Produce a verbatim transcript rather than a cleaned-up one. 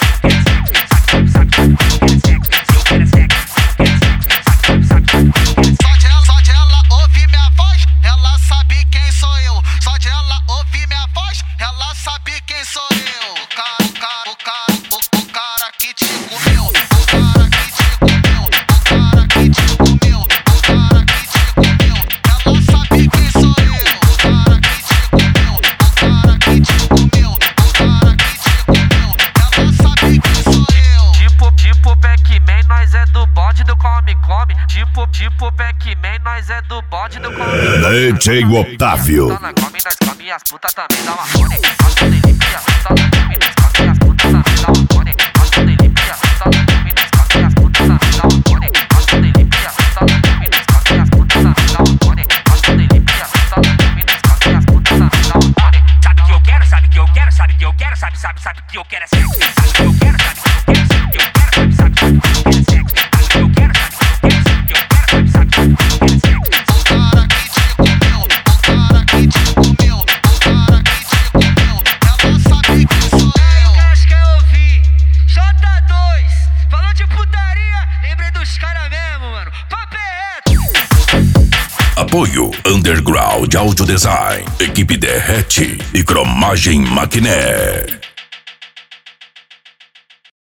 Tipo, tipo Pac-Man, nós é do bode do come. D J Otávio. Nós come, nós come e as putas também dá uma fone. Nós come e as putas também come, nós come e as putas também dá uma fone. Nós come e as putas também come, nós come e as putas também dá uma fone. Nós come e as putas também come, nós come e as putas também dá uma fone. Nós come e as putas também come, nós come e as putas também dá uma fone. Sabe que eu quero, sabe que eu quero, sabe que eu quero, sabe, sabe, sabe que eu quero é sexo. Sabe que eu quero, sabe que eu quero, sabe que eu quero, sabe, sabe, sabe que eu quero é sexo. Sabe que eu quero, sabe que eu quero, sabe que eu quero, sabe, sabe, sabe que eu quero é sexo. Apoio Underground Audio Design, Equipe Derrete e Cromagem Maquiné.